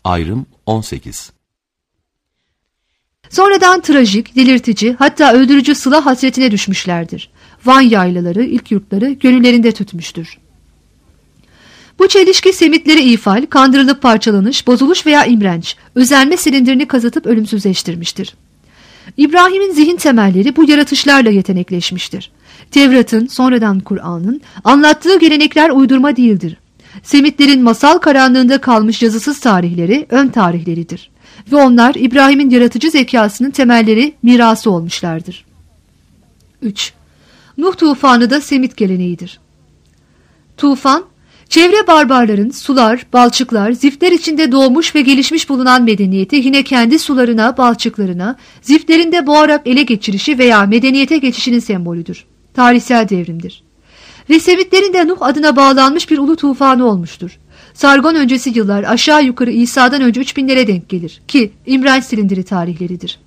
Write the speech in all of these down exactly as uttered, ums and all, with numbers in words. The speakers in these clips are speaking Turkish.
Ayrım on sekiz. Sonradan trajik, delirtici, hatta öldürücü sıla hasretine düşmüşlerdir. Van yaylaları, ilk yurtları gönüllerinde tütmüştür. Bu çelişki Semitleri ifal, kandırılıp parçalanış, bozuluş veya imrenç, özenme silindirini kazıtıp ölümsüzleştirmiştir. İbrahim'in zihin temelleri bu yaratışlarla yetenekleşmiştir. Tevrat'ın, sonradan Kur'an'ın anlattığı gelenekler uydurma değildir. Semitlerin masal karanlığında kalmış yazısız tarihleri ön tarihleridir. Ve onlar İbrahim'in yaratıcı zekasının temelleri, mirası olmuşlardır. üç. Nuh tufanı da Semit geleneğidir. Tufan, çevre barbarların sular, balçıklar, ziftler içinde doğmuş ve gelişmiş bulunan medeniyeti yine kendi sularına, balçıklarına, ziftlerinde boğarak ele geçirişi veya medeniyete geçişinin sembolüdür. Tarihsel devrimdir. Ve Semitlerin de Nuh adına bağlanmış bir ulu tufanı olmuştur. Sargon öncesi yıllar aşağı yukarı İsa'dan önce üç binlere denk gelir ki İmrenç silindiri tarihleridir.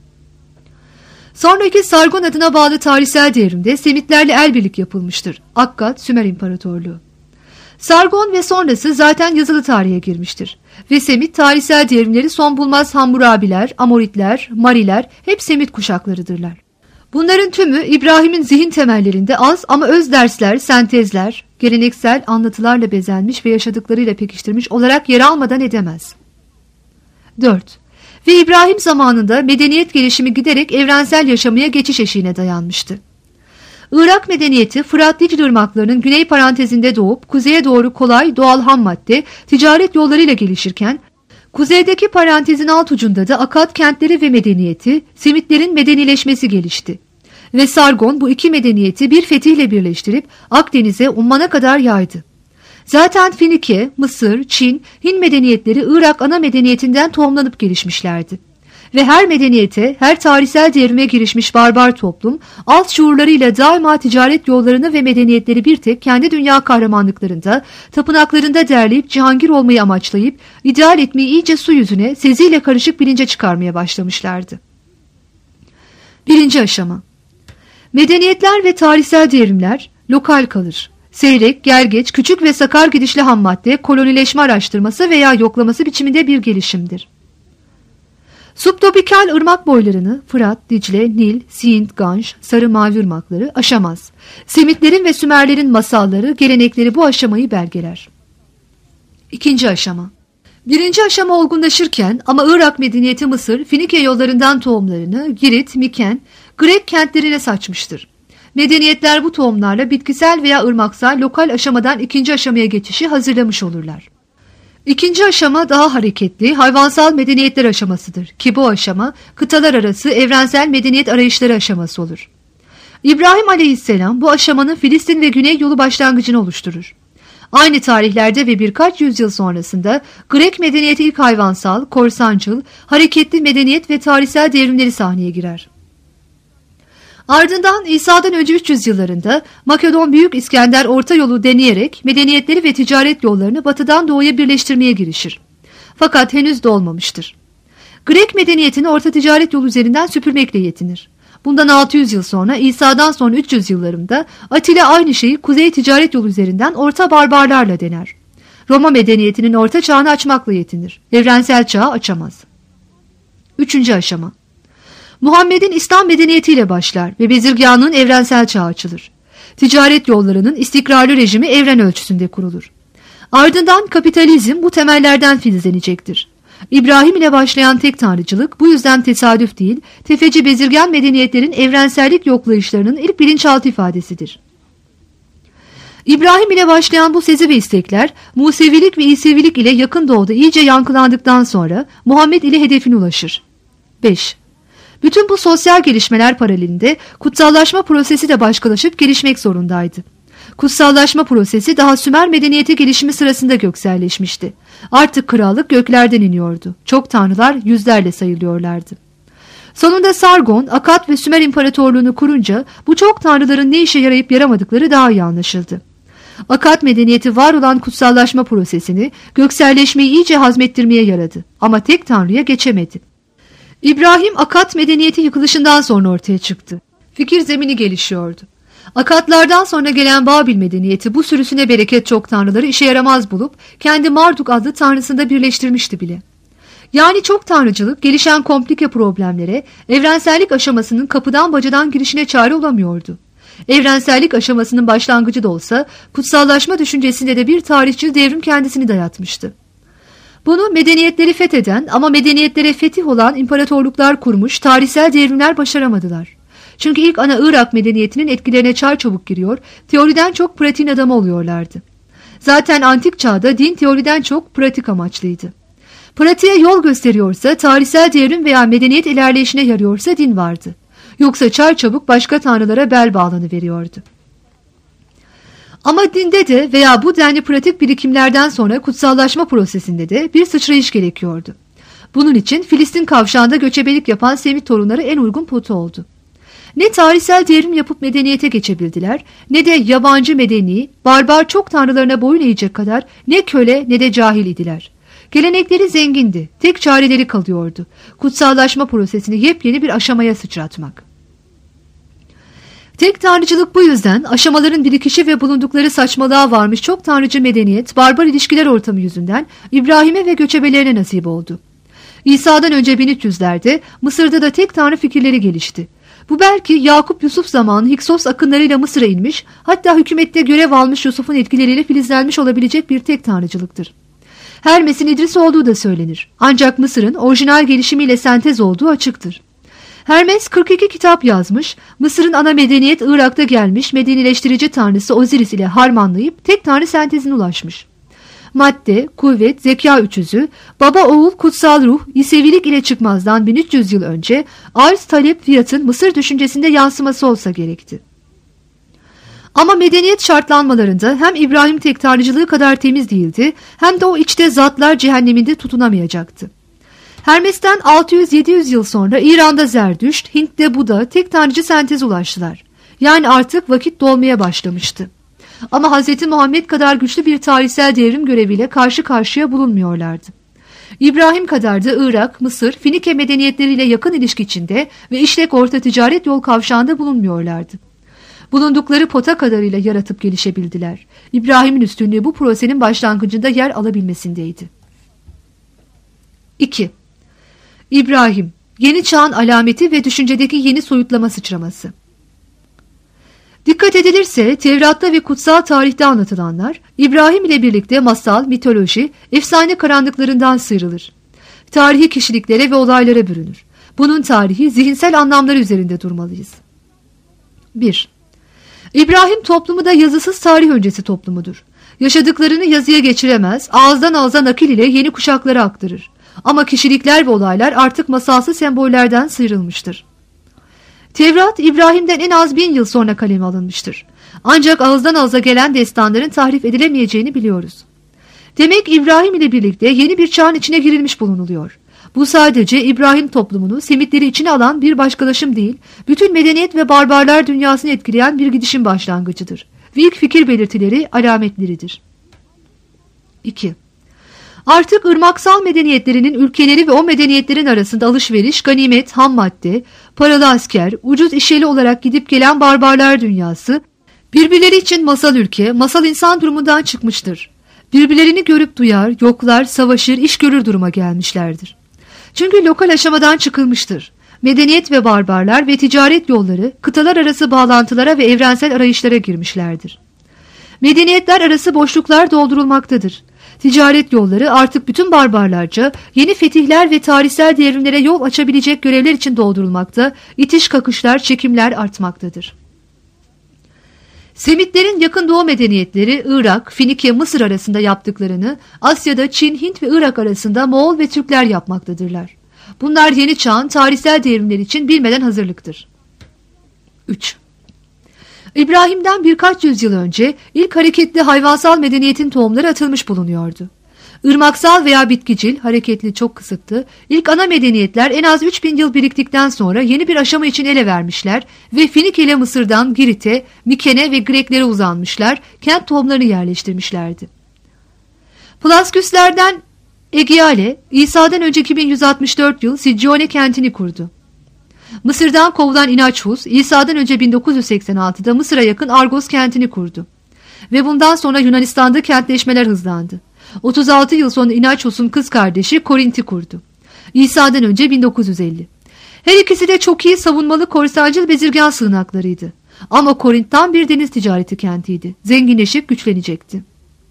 Sonraki Sargon adına bağlı tarihsel devrimde Semitlerle el birlik yapılmıştır. Akkad, Sümer İmparatorluğu. Sargon ve sonrası zaten yazılı tarihe girmiştir. Ve Semit tarihsel devrimleri son bulmaz Hammurabiler, Amoritler, Mariler hep Semit kuşaklarıdırlar. Bunların tümü İbrahim'in zihin temellerinde az ama öz dersler, sentezler, geleneksel anlatılarla bezenmiş ve yaşadıklarıyla pekiştirmiş olarak yer almadan edemez. dört. Ve İbrahim zamanında medeniyet gelişimi giderek evrensel yaşamaya geçiş eşiğine dayanmıştı. Irak medeniyeti Fırat Dicle ırmaklarının güney parantezinde doğup kuzeye doğru kolay doğal ham madde, ticaret yollarıyla gelişirken, kuzeydeki parantezin alt ucunda da Akkad kentleri ve medeniyeti, Semitlerin medenileşmesi gelişti. Ve Sargon bu iki medeniyeti bir fetihle birleştirip Akdeniz'e Umman'a kadar yaydı. Zaten Finike, Mısır, Çin, Hin medeniyetleri Irak ana medeniyetinden tohumlanıp gelişmişlerdi. Ve her medeniyete, her tarihsel devrime girişmiş barbar toplum, alt şuurlarıyla daima ticaret yollarını ve medeniyetleri bir tek kendi dünya kahramanlıklarında, tapınaklarında derleyip cihangir olmayı amaçlayıp, ideal etmeyi iyice su yüzüne, seziyle karışık bilince çıkarmaya başlamışlardı. Birinci aşama. Medeniyetler ve tarihsel devrimler lokal kalır. Seyrek, gergeç, küçük ve sakar gidişli hammadde, kolonileşme araştırması veya yoklaması biçiminde bir gelişimdir. Subtropikal ırmak boylarını Fırat, Dicle, Nil, Sind, Ganj, Sarı Mavi ırmakları aşamaz. Semitlerin ve Sümerlerin masalları, gelenekleri bu aşamayı belgeler. İkinci aşama. Birinci aşama olgunlaşırken ama Irak medeniyeti Mısır, Finike yollarından tohumlarını Girit, Miken, Grek kentlerine saçmıştır. Medeniyetler bu tohumlarla bitkisel veya ırmaksal lokal aşamadan ikinci aşamaya geçişi hazırlamış olurlar. İkinci aşama daha hareketli, hayvansal medeniyetler aşamasıdır ki bu aşama kıtalar arası evrensel medeniyet arayışları aşaması olur. İbrahim aleyhisselam bu aşamanın Filistin ve Güney yolu başlangıcını oluşturur. Aynı tarihlerde ve birkaç yüzyıl sonrasında Grek medeniyeti ilk hayvansal, korsancıl, hareketli medeniyet ve tarihsel devrimleri sahneye girer. Ardından İsa'dan önce üç yüz yıllarında Makedon Büyük İskender orta yolu deneyerek medeniyetleri ve ticaret yollarını batıdan doğuya birleştirmeye girişir. Fakat henüz dolmamıştır. Grek medeniyetini orta ticaret yolu üzerinden süpürmekle yetinir. Bundan altı yüz yıl sonra İsa'dan sonra üç yüz yıllarında Atilla aynı şeyi kuzey ticaret yolu üzerinden orta barbarlarla dener. Roma medeniyetinin orta çağını açmakla yetinir. Evrensel çağı açamaz. Üçüncü aşama. Muhammed'in İslam medeniyetiyle başlar ve bezirganlığın evrensel çağı açılır. Ticaret yollarının istikrarlı rejimi evren ölçüsünde kurulur. Ardından kapitalizm bu temellerden filizlenecektir. İbrahim ile başlayan tek tanrıcılık bu yüzden tesadüf değil, tefeci bezirgan medeniyetlerin evrensellik yoklayışlarının ilk bilinçaltı ifadesidir. İbrahim ile başlayan bu sezi ve istekler, Musevilik ve İsevilik ile yakın doğuda iyice yankılandıktan sonra Muhammed ile hedefine ulaşır. beş. Bütün bu sosyal gelişmeler paralelinde kutsallaşma prosesi de başkalaşıp gelişmek zorundaydı. Kutsallaşma prosesi daha Sümer medeniyeti gelişimi sırasında gökselleşmişti. Artık krallık göklerden iniyordu. Çok tanrılar yüzlerle sayılıyorlardı. Sonunda Sargon, Akkad ve Sümer İmparatorluğunu kurunca bu çok tanrıların ne işe yarayıp yaramadıkları daha iyi anlaşıldı. Akkad medeniyeti var olan kutsallaşma prosesini, gökselleşmeyi iyice hazmettirmeye yaradı ama tek tanrıya geçemedi. İbrahim Akkad medeniyeti yıkılışından sonra ortaya çıktı. Fikir zemini gelişiyordu. Akatlardan sonra gelen Babil medeniyeti bu sürüsüne bereket çok tanrıları işe yaramaz bulup kendi Marduk adlı tanrısında birleştirmişti bile. Yani çok tanrıcılık, gelişen komplike problemlere, evrensellik aşamasının kapıdan bacadan girişine çare olamıyordu. Evrensellik aşamasının başlangıcı da olsa, kutsallaşma düşüncesinde de bir tarihçi devrim kendisini dayatmıştı. Bunu medeniyetleri fetheden ama medeniyetlere fetih olan imparatorluklar kurmuş tarihsel devrimler başaramadılar. Çünkü ilk ana Irak medeniyetinin etkilerine çarçabuk giriyor, teoriden çok pratiğin adamı oluyorlardı. Zaten antik çağda din teoriden çok pratik amaçlıydı. Pratiğe yol gösteriyorsa, tarihsel devrim veya medeniyet ilerleyişine yarıyorsa din vardı. Yoksa çarçabuk başka tanrılara bel bağlanıveriyordu. Ama dinde de veya bu denli pratik birikimlerden sonra kutsallaşma prosesinde de bir sıçrayış gerekiyordu. Bunun için Filistin kavşağında göçebelik yapan Semit torunları en uygun potu oldu. Ne tarihsel devrim yapıp medeniyete geçebildiler, ne de yabancı medeni, barbar çok tanrılarına boyun eğecek kadar ne köle ne de cahil idiler. Gelenekleri zengindi, tek çareleri kalıyordu. Kutsallaşma prosesini yepyeni bir aşamaya sıçratmak. Tek tanrıcılık bu yüzden aşamaların birikişi ve bulundukları saçmalığa varmış çok tanrıcı medeniyet, barbar ilişkiler ortamı yüzünden İbrahim'e ve göçebelerine nasip oldu. İsa'dan önce bin üç yüzlerde Mısır'da da tek tanrı fikirleri gelişti. Bu belki Yakup Yusuf zamanı Hiksos akınlarıyla Mısır'a inmiş, hatta hükümette görev almış Yusuf'un etkileriyle filizlenmiş olabilecek bir tek tanrıcılıktır. Hermes'in İdris olduğu da söylenir. Ancak Mısır'ın orijinal gelişimiyle sentez olduğu açıktır. Hermes kırk iki kitap yazmış, Mısır'ın ana medeniyet Irak'ta gelmiş medenileştirici tanrısı Osiris ile harmanlayıp tek tanrı sentezine ulaşmış. Madde, kuvvet, zeka üçüzü, baba oğul kutsal ruh, İsevilik ile çıkmazdan bin üç yüz yıl önce arz talep fiyatın Mısır düşüncesinde yansıması olsa gerekti. Ama medeniyet şartlanmalarında hem İbrahim tek tanrıcılığı kadar temiz değildi, hem de o içte zatlar cehenneminde tutunamayacaktı. Hermes'ten altı yüz yedi yüz yıl sonra İran'da Zerdüşt, Hint'te Buda tek tanrıcı senteze ulaştılar. Yani artık vakit dolmaya başlamıştı. Ama Hz. Muhammed kadar güçlü bir tarihsel devrim göreviyle karşı karşıya bulunmuyorlardı. İbrahim kadar da Irak, Mısır, Finike medeniyetleriyle yakın ilişki içinde ve işlek orta ticaret yol kavşağında bulunmuyorlardı. Bulundukları pota kadarıyla yaratıp gelişebildiler. İbrahim'in üstünlüğü bu prosesin başlangıcında yer alabilmesindeydi. iki. İbrahim, yeni çağın alameti ve düşüncedeki yeni soyutlama sıçraması. Dikkat edilirse Tevrat'ta ve kutsal tarihte anlatılanlar İbrahim ile birlikte masal, mitoloji, efsane karanlıklarından sıyrılır. Tarihi kişiliklere ve olaylara bürünür. Bunun tarihi zihinsel anlamları üzerinde durmalıyız. bir. İbrahim toplumu da yazısız tarih öncesi toplumudur. Yaşadıklarını yazıya geçiremez, ağızdan ağza nakil ile yeni kuşaklara aktarır. Ama kişilikler ve olaylar artık masalsı sembollerden sıyrılmıştır. Tevrat, İbrahim'den en az bin yıl sonra kaleme alınmıştır. Ancak ağızdan ağza gelen destanların tahrif edilemeyeceğini biliyoruz. Demek İbrahim ile birlikte yeni bir çağın içine girilmiş bulunuluyor. Bu sadece İbrahim toplumunu Semitleri içine alan bir başkalaşım değil, bütün medeniyet ve barbarlar dünyasını etkileyen bir gidişin başlangıcıdır. Ve ilk fikir belirtileri alametleridir. iki. Artık ırmaksal medeniyetlerinin ülkeleri ve o medeniyetlerin arasında alışveriş, ganimet, ham madde, paralı asker, ucuz işyeli olarak gidip gelen barbarlar dünyası, birbirleri için masal ülke, masal insan durumundan çıkmıştır. Birbirlerini görüp duyar, yoklar, savaşır, iş görür duruma gelmişlerdir. Çünkü lokal aşamadan çıkılmıştır. Medeniyet ve barbarlar ve ticaret yolları, kıtalar arası bağlantılara ve evrensel arayışlara girmişlerdir. Medeniyetler arası boşluklar doldurulmaktadır. Ticaret yolları artık bütün barbarlarca yeni fetihler ve tarihsel devrimlere yol açabilecek görevler için doldurulmakta, itiş kakışlar, çekimler artmaktadır. Semitlerin yakın doğu medeniyetleri Irak, Finike, Mısır arasında yaptıklarını Asya'da Çin, Hint ve Irak arasında Moğol ve Türkler yapmaktadırlar. Bunlar yeni çağın tarihsel devrimler için bilmeden hazırlıktır. üç. İbrahim'den birkaç yüzyıl önce ilk hareketli hayvansal medeniyetin tohumları atılmış bulunuyordu. Irmaksal veya bitkicil, hareketli çok kısıttı, ilk ana medeniyetler en az üç bin yıl biriktikten sonra yeni bir aşama için ele vermişler ve Finike ile Mısır'dan Girit'e, Mikene ve Greklere uzanmışlar, kent tohumlarını yerleştirmişlerdi. Plasküslerden Egiale, İsa'dan önce iki bin yüz altmış dört yıl Siccione kentini kurdu. Mısır'dan kovulan İnaçhus, İsa'dan önce bin dokuz yüz seksen altıda Mısır'a yakın Argos kentini kurdu. Ve bundan sonra Yunanistan'da kentleşmeler hızlandı. otuz altı yıl sonra İnaçhus'un kız kardeşi Korint'i kurdu. İsa'dan önce bin dokuz yüz elli. Her ikisi de çok iyi savunmalı korsancıl bezirgan sığınaklarıydı. Ama Korint tam bir deniz ticareti kentiydi. Zenginleşip güçlenecekti.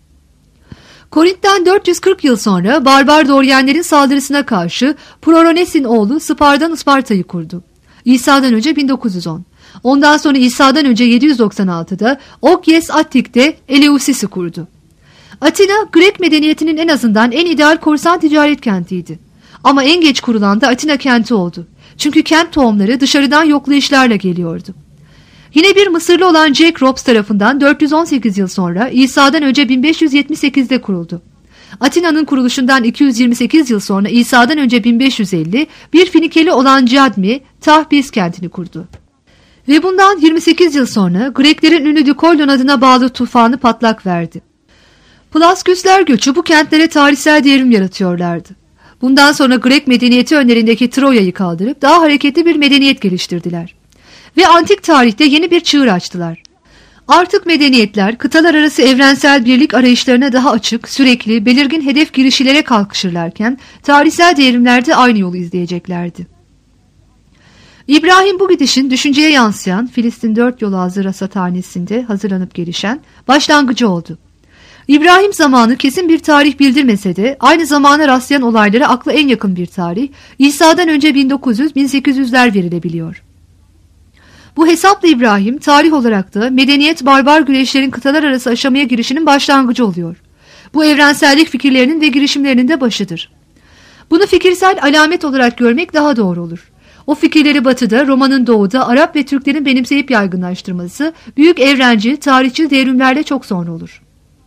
Korint'ten dört yüz kırk yıl sonra barbar Doryenlerin saldırısına karşı Prorones'in oğlu Spardan Isparta'yı kurdu. İsa'dan önce bin dokuz yüz on. Ondan sonra İsa'dan önce yedi yüz doksan altıda Okyes Attik'te Eleusis'i kurdu. Atina, Grek medeniyetinin en azından en ideal korsan ticaret kentiydi. Ama en geç kurulan da Atina kenti oldu. Çünkü kent tohumları dışarıdan yoklayışlarla geliyordu. Yine bir Mısırlı olan Jack Robs tarafından dört yüz on sekiz yıl sonra İsa'dan önce bin beş yüz yetmiş sekizde kuruldu. Atina'nın kuruluşundan iki yüz yirmi sekiz yıl sonra İsa'dan önce bin beş yüz elli bir Finikeli olan Cadmi, Tahbis kentini kurdu. Ve bundan yirmi sekiz yıl sonra Greklerin ünlü Dikollon adına bağlı tufanı patlak verdi. Plasküsler göçü bu kentlere tarihsel devrim yaratıyorlardı. Bundan sonra Grek medeniyeti önlerindeki Troya'yı kaldırıp daha hareketli bir medeniyet geliştirdiler. Ve antik tarihte yeni bir çığır açtılar. Artık medeniyetler kıtalar arası evrensel birlik arayışlarına daha açık, sürekli, belirgin hedef girişilere kalkışırlarken tarihsel devrimlerde aynı yolu izleyeceklerdi. İbrahim bu gidişin düşünceye yansıyan Filistin dört yol ağzı rasathanesinde hazırlanıp gelişen başlangıcı oldu. İbrahim zamanı kesin bir tarih bildirmese de aynı zamana rastlayan olaylara akla en yakın bir tarih İsa'dan önce bin dokuz yüz bin sekiz yüzler verilebiliyor. Bu hesapla İbrahim tarih olarak da medeniyet barbar güreşlerin kıtalar arası aşamaya girişinin başlangıcı oluyor. Bu evrensellik fikirlerinin ve girişimlerinin de başıdır. Bunu fikirsel alamet olarak görmek daha doğru olur. O fikirleri batıda, Roma'nın doğuda, Arap ve Türklerin benimseyip yaygınlaştırması büyük evrenci, tarihçi devrimlerle çok sonra olur.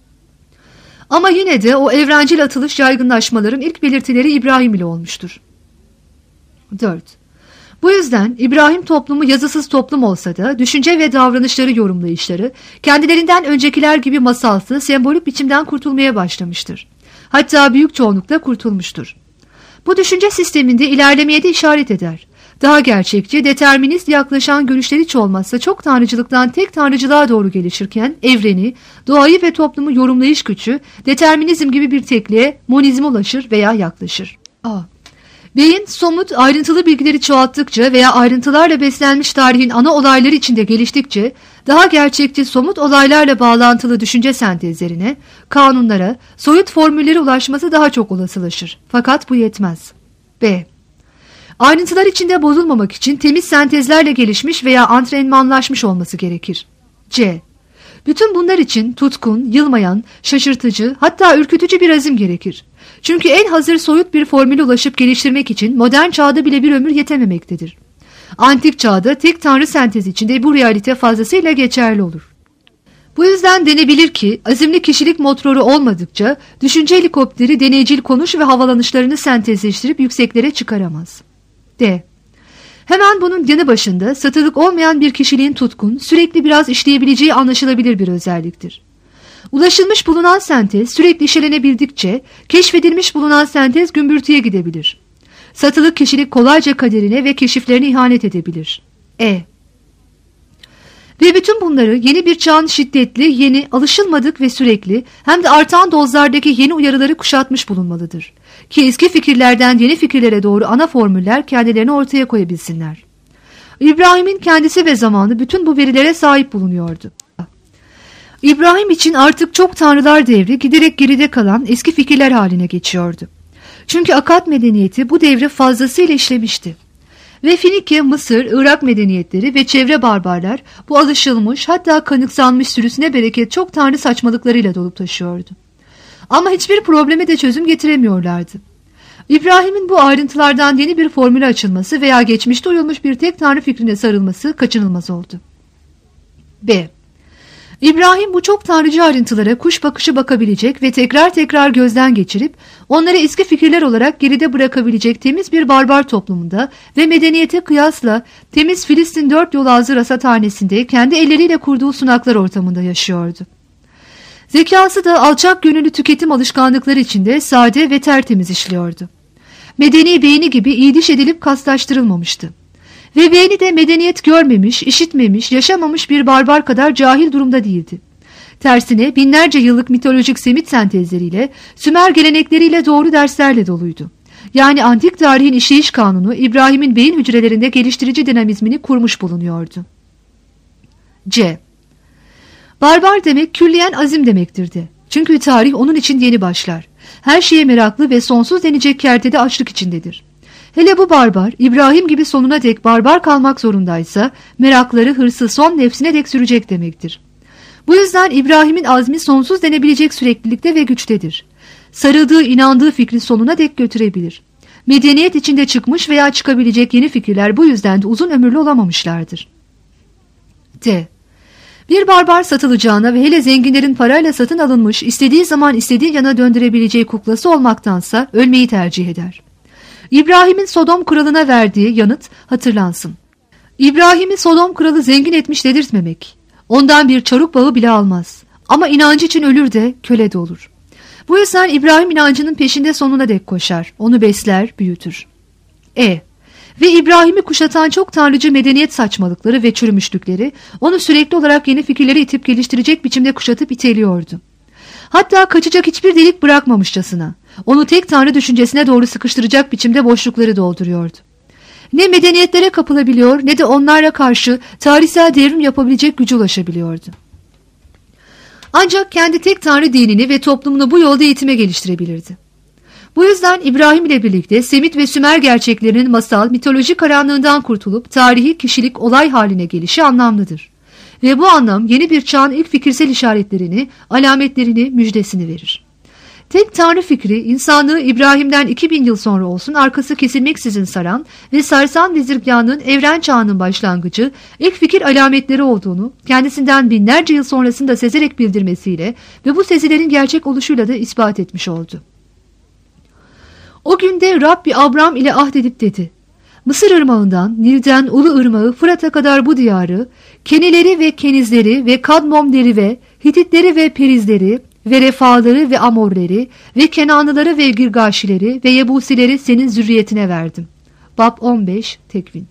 Ama yine de o evrencil atılış yaygınlaşmaların ilk belirtileri İbrahim ile olmuştur. dört. Bu yüzden İbrahim toplumu yazısız toplum olsa da düşünce ve davranışları yorumlayışları kendilerinden öncekiler gibi masalsı, sembolik biçimden kurtulmaya başlamıştır. Hatta büyük çoğunlukla kurtulmuştur. Bu düşünce sisteminde ilerlemeye de işaret eder. Daha gerçekçi, determinist yaklaşan görüşler hiç olmazsa çok tanrıcılıktan tek tanrıcılığa doğru gelişirken evreni, doğayı ve toplumu yorumlayış gücü determinizm gibi bir tekliğe, monizme ulaşır veya yaklaşır. A. Beyin somut, ayrıntılı bilgileri çoğalttıkça veya ayrıntılarla beslenmiş tarihin ana olayları içinde geliştikçe daha gerçekçi somut olaylarla bağlantılı düşünce sentezlerine, kanunlara, soyut formüllere ulaşması daha çok olasılaşır. Fakat bu yetmez. B. Ayrıntılar içinde bozulmamak için temiz sentezlerle gelişmiş veya antrenmanlaşmış olması gerekir. C. Bütün bunlar için tutkun, yılmayan, şaşırtıcı, hatta ürkütücü bir azim gerekir. Çünkü en hazır soyut bir formüle ulaşıp geliştirmek için modern çağda bile bir ömür yetememektedir. Antik çağda tek tanrı sentezi içinde bu realite fazlasıyla geçerli olur. Bu yüzden denebilir ki azimli kişilik motoru olmadıkça düşünce helikopteri deneycil konuş ve havalanışlarını sentezleştirip yükseklere çıkaramaz. D. Hemen bunun yanı başında satılık olmayan bir kişiliğin tutkun, sürekli biraz işleyebileceği anlaşılabilir bir özelliktir. Ulaşılmış bulunan sentez sürekli işlenebildikçe keşfedilmiş bulunan sentez gümbürtüye gidebilir. Satılık kişilik kolayca kaderine ve keşiflerine ihanet edebilir. E. Ve bütün bunları yeni bir çağın şiddetli, yeni, alışılmadık ve sürekli hem de artan dozlardaki yeni uyarıları kuşatmış bulunmalıdır. Ki eski fikirlerden yeni fikirlere doğru ana formüller kendilerini ortaya koyabilsinler. İbrahim'in kendisi ve zamanı bütün bu verilere sahip bulunuyordu. İbrahim için artık çok tanrılar devri giderek geride kalan eski fikirler haline geçiyordu. Çünkü Akkad medeniyeti bu devri fazlasıyla işlemişti. Ve Finike, Mısır, Irak medeniyetleri ve çevre barbarlar bu alışılmış hatta kanıksanmış sürüsüne bereket çok tanrı saçmalıklarıyla dolup taşıyordu. Ama hiçbir probleme de çözüm getiremiyorlardı. İbrahim'in bu ayrıntılardan yeni bir formüle açılması veya geçmişte uyulmuş bir tek tanrı fikrine sarılması kaçınılmaz oldu. B. İbrahim bu çok tanrıcı ayrıntılara kuş bakışı bakabilecek ve tekrar tekrar gözden geçirip onları eski fikirler olarak geride bırakabilecek temiz bir barbar toplumunda ve medeniyete kıyasla temiz Filistin dört yol ağzı rasathanesinde kendi elleriyle kurduğu sunaklar ortamında yaşıyordu. Zekası da alçak gönüllü tüketim alışkanlıkları içinde sade ve tertemiz işliyordu. Medeni beyni gibi iyiliş edilip kaslaştırılmamıştı. Ve beyni de medeniyet görmemiş, işitmemiş, yaşamamış bir barbar kadar cahil durumda değildi. Tersine binlerce yıllık mitolojik Semit sentezleriyle, Sümer gelenekleriyle doğru derslerle doluydu. Yani antik tarihin işleyiş kanunu İbrahim'in beyin hücrelerinde geliştirici dinamizmini kurmuş bulunuyordu. C. Barbar demek külliyen azim demektir de. Çünkü tarih onun için yeni başlar. Her şeye meraklı ve sonsuz denecek kertede açlık içindedir. Hele bu barbar, İbrahim gibi sonuna dek barbar kalmak zorundaysa, merakları, hırsı son nefsine dek sürecek demektir. Bu yüzden İbrahim'in azmi sonsuz denebilecek süreklilikte ve güçtedir. Sarıldığı, inandığı fikri sonuna dek götürebilir. Medeniyet içinde çıkmış veya çıkabilecek yeni fikirler bu yüzden de uzun ömürlü olamamışlardır. D. Bir barbar satılacağına ve hele zenginlerin parayla satın alınmış, istediği zaman istediği yana döndürebileceği kuklası olmaktansa ölmeyi tercih eder. İbrahim'in Sodom kralına verdiği yanıt hatırlansın. İbrahim'i Sodom kralı zengin etmiş dedirtmemek. Ondan bir çaruk bağı bile almaz. Ama inancı için ölür de köle de olur. Bu yüzden İbrahim inancının peşinde sonuna dek koşar. Onu besler, büyütür. E. Ve İbrahim'i kuşatan çok tanrıcı medeniyet saçmalıkları ve çürümüşlükleri onu sürekli olarak yeni fikirleri itip geliştirecek biçimde kuşatıp iteliyordu. Hatta kaçacak hiçbir delik bırakmamışçasına. Onu tek tanrı düşüncesine doğru sıkıştıracak biçimde boşlukları dolduruyordu. Ne medeniyetlere kapılabiliyor ne de onlarla karşı tarihsel devrim yapabilecek gücü ulaşabiliyordu. Ancak kendi tek tanrı dinini ve toplumunu bu yolda eğitime geliştirebilirdi. Bu yüzden İbrahim ile birlikte Semit ve Sümer gerçeklerinin masal, mitoloji karanlığından kurtulup tarihi kişilik olay haline gelişi anlamlıdır. Ve bu anlam yeni bir çağın ilk fikirsel işaretlerini, alametlerini, müjdesini verir. Tek tanrı fikri insanlığı İbrahim'den iki bin yıl sonra olsun arkası kesilmeksizin saran ve sarsan vizirganlığın evren çağının başlangıcı, ilk fikir alametleri olduğunu kendisinden binlerce yıl sonrasında sezerek bildirmesiyle ve bu sezilerin gerçek oluşuyla da ispat etmiş oldu. O günde Rabbi Abram ile ahdedip dedi: Mısır ırmağından, Nil'den Ulu ırmağı Fırat'a kadar bu diyarı, Kenileri ve Kenizleri ve Kadmomleri ve Hititleri ve Perizleri ve Refaları ve Amorleri ve Kenanlıları ve Girgaşileri ve Yebusileri senin zürriyetine verdim. Bab on beş Tekvin.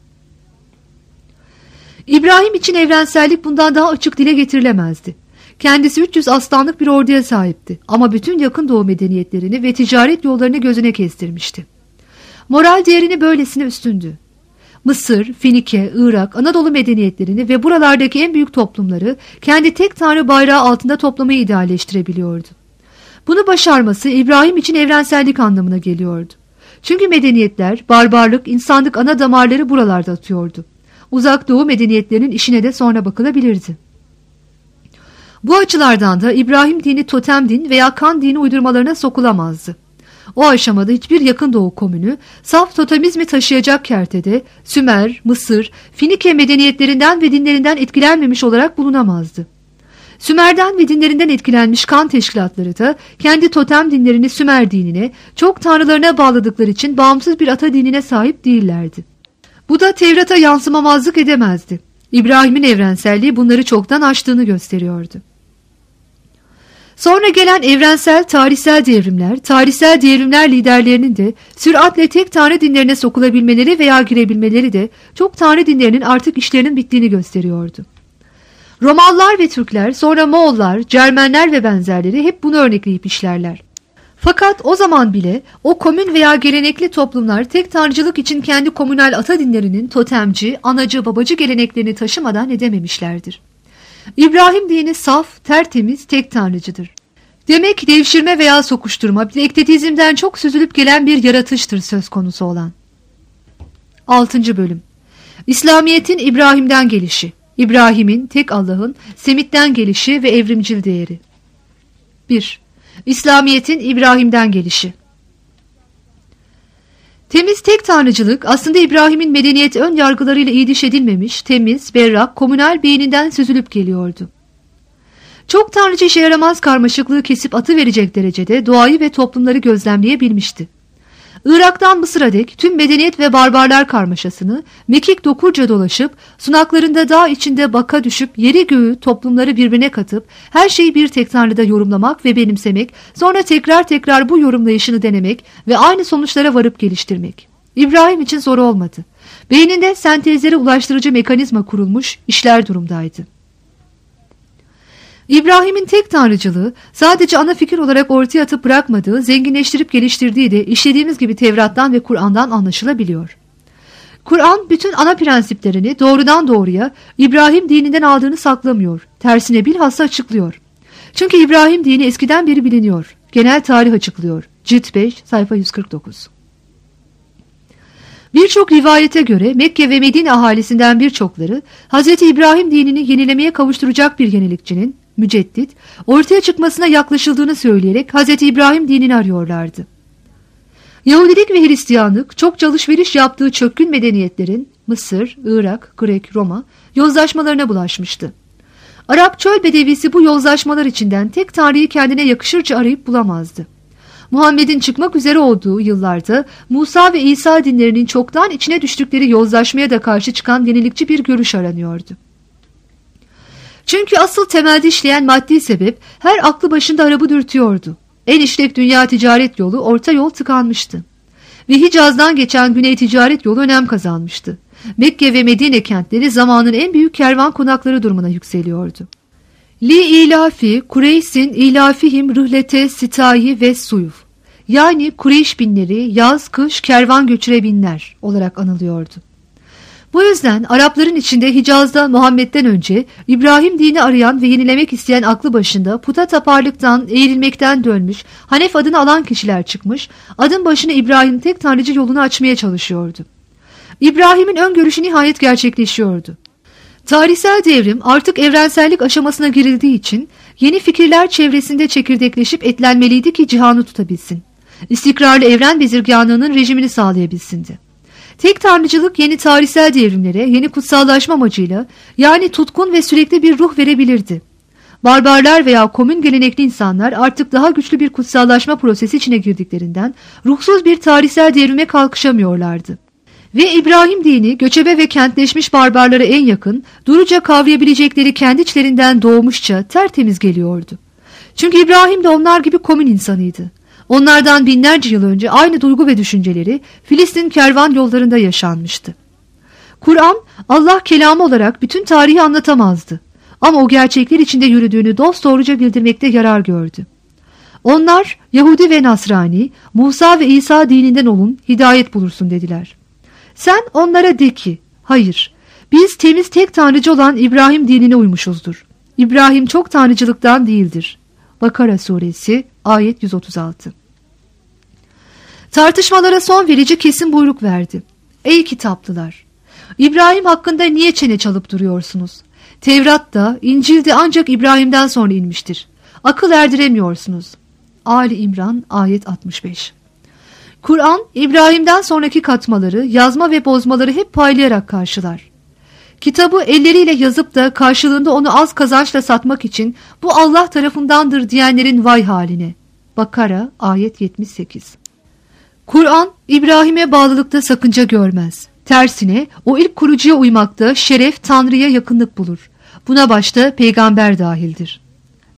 İbrahim için evrensellik bundan daha açık dile getirilemezdi. Kendisi üç yüz aslanlık bir orduya sahipti ama bütün yakın doğu medeniyetlerini ve ticaret yollarını gözüne kestirmişti. Moral değerini böylesine üstündü. Mısır, Finike, Irak, Anadolu medeniyetlerini ve buralardaki en büyük toplumları kendi tek tanrı bayrağı altında toplamayı idealleştirebiliyordu. Bunu başarması İbrahim için evrensellik anlamına geliyordu. Çünkü medeniyetler, barbarlık, insanlık ana damarları buralarda atıyordu. Uzak doğu medeniyetlerinin işine de sonra bakılabilirdi. Bu açılardan da İbrahim dini totem din veya kan dini uydurmalarına sokulamazdı. O aşamada hiçbir yakın doğu komünü saf totemizmi taşıyacak kertede Sümer, Mısır, Finike medeniyetlerinden ve dinlerinden etkilenmemiş olarak bulunamazdı. Sümer'den ve dinlerinden etkilenmiş kan teşkilatları da kendi totem dinlerini Sümer dinine, çok tanrılarına bağladıkları için bağımsız bir ata dinine sahip değillerdi. Bu da Tevrat'a yansımamazlık edemezdi. İbrahim'in evrenselliği bunları çoktan aştığını gösteriyordu. Sonra gelen evrensel tarihsel devrimler, tarihsel devrimler liderlerinin de süratle tek tanrı dinlerine sokulabilmeleri veya girebilmeleri de çok tanrı dinlerinin artık işlerinin bittiğini gösteriyordu. Romalılar ve Türkler, sonra Moğollar, Cermenler ve benzerleri hep bunu örnekleyip işlerler. Fakat o zaman bile o komün veya gelenekli toplumlar tek tanrıcılık için kendi komünal ata dinlerinin totemci, anacı, babacı geleneklerini taşımadan edememişlerdir. İbrahim dini saf, tertemiz, tek tanrıcıdır. Demek devşirme veya sokuşturma bir ektetizmden çok süzülüp gelen bir yaratıştır söz konusu olan. altıncı Bölüm İslamiyet'in İbrahim'den gelişi, İbrahim'in tek Allah'ın Semit'ten gelişi ve evrimcil değeri. bir İslamiyet'in İbrahim'den gelişi. Temiz tek tanrıcılık aslında İbrahim'in medeniyet ön yargılarıyla iyi diş edilmemiş, temiz, berrak, komünal beyninden süzülüp geliyordu. Çok tanrıcı işe yaramaz karmaşıklığı kesip atıverecek derecede doğayı ve toplumları gözlemleyebilmişti. Irak'tan Mısır'a dek tüm medeniyet ve barbarlar karmaşasını mekik dokurca dolaşıp sunaklarında dağ içinde baka düşüp yeri göğü toplumları birbirine katıp her şeyi bir tek tanrıda yorumlamak ve benimsemek, sonra tekrar tekrar bu yorumlayışını denemek ve aynı sonuçlara varıp geliştirmek. İbrahim için zor olmadı. Beyninde sentezlere ulaştırıcı mekanizma kurulmuş, işler durumdaydı. İbrahim'in tek tanrıcılığı sadece ana fikir olarak ortaya atıp bırakmadığı, zenginleştirip geliştirdiği de işlediğimiz gibi Tevrat'tan ve Kur'an'dan anlaşılabiliyor. Kur'an bütün ana prensiplerini doğrudan doğruya İbrahim dininden aldığını saklamıyor. Tersine bilhassa açıklıyor. Çünkü İbrahim dini eskiden beri biliniyor. Genel tarih açıklıyor. Cilt beş, sayfa yüz kırk dokuz. Birçok rivayete göre Mekke ve Medine ahalisinden birçokları Hz. İbrahim dinini yenilemeye kavuşturacak bir yenilikçinin, müceddit, ortaya çıkmasına yaklaşıldığını söyleyerek Hz. İbrahim dinini arıyorlardı. Yahudilik ve Hristiyanlık çokça alışveriş yaptığı çökkün medeniyetlerin Mısır, Irak, Grek, Roma yozlaşmalarına bulaşmıştı. Arap çöl bedevisi bu yozlaşmalar içinden tek tanrıyı kendine yakışırca arayıp bulamazdı. Muhammed'in çıkmak üzere olduğu yıllarda Musa ve İsa dinlerinin çoktan içine düştükleri yozlaşmaya da karşı çıkan yenilikçi bir görüş aranıyordu. Çünkü asıl temelde işleyen maddi sebep her aklı başında Arap'ı dürtüyordu. En işlek dünya ticaret yolu orta yol tıkanmıştı. Ve Hicaz'dan geçen güney ticaret yolu önem kazanmıştı. Mekke ve Medine kentleri zamanın en büyük kervan konakları durumuna yükseliyordu. Li ilafi Kureyş'in ilafihim rıhlete sitayi ve suyuf, yani Kureyş binleri yaz kış kervan göçüre binler olarak anılıyordu. Bu yüzden Arapların içinde Hicaz'da Muhammed'den önce İbrahim dini arayan ve yenilemek isteyen aklı başında puta taparlıktan, eğrilmekten dönmüş, Hanef adını alan kişiler çıkmış, adım başına İbrahim tek tanrıcı yolunu açmaya çalışıyordu. İbrahim'in öngörüşü nihayet gerçekleşiyordu. Tarihsel devrim artık evrensellik aşamasına girildiği için yeni fikirler çevresinde çekirdekleşip etlenmeliydi ki cihanı tutabilsin. İstikrarlı evren bezirganlığının rejimini sağlayabilsindi. Tek tanrıcılık yeni tarihsel devrimlere, yeni kutsallaşma amacıyla, yani tutkun ve sürekli bir ruh verebilirdi. Barbarlar veya komün gelenekli insanlar artık daha güçlü bir kutsallaşma prosesi içine girdiklerinden ruhsuz bir tarihsel devrime kalkışamıyorlardı. Ve İbrahim dini göçebe ve kentleşmiş barbarlara en yakın, duruca kavrayabilecekleri kendi içlerinden doğmuşça tertemiz geliyordu. Çünkü İbrahim de onlar gibi komün insanıydı. Onlardan binlerce yıl önce aynı duygu ve düşünceleri Filistin kervan yollarında yaşanmıştı. Kur'an, Allah kelamı olarak bütün tarihi anlatamazdı. Ama o gerçekler içinde yürüdüğünü dosdoğruca bildirmekte yarar gördü. Onlar, Yahudi ve Nasrani, Musa ve İsa dininden olun, hidayet bulursun dediler. Sen onlara de ki, hayır, biz temiz tek tanrıcı olan İbrahim dinine uymuşuzdur. İbrahim çok tanrıcılıktan değildir. Bakara suresi ayet yüz otuz altı. Tartışmalara son verici kesin buyruk verdi. Ey kitaplılar! İbrahim hakkında niye çene çalıp duruyorsunuz? Tevrat'ta, İncil'de ancak İbrahim'den sonra inmiştir. Akıl erdiremiyorsunuz. Ali İmran ayet altmış beş. Kur'an, İbrahim'den sonraki katmaları, yazma ve bozmaları hep paylayarak karşılar. Kitabı elleriyle yazıp da karşılığında onu az kazançla satmak için bu Allah tarafındandır diyenlerin vay haline. Bakara ayet yetmiş sekiz. Kur'an, İbrahim'e bağlılıkta sakınca görmez. Tersine o ilk kurucuya uymakta şeref Tanrı'ya yakınlık bulur. Buna başta peygamber dahildir.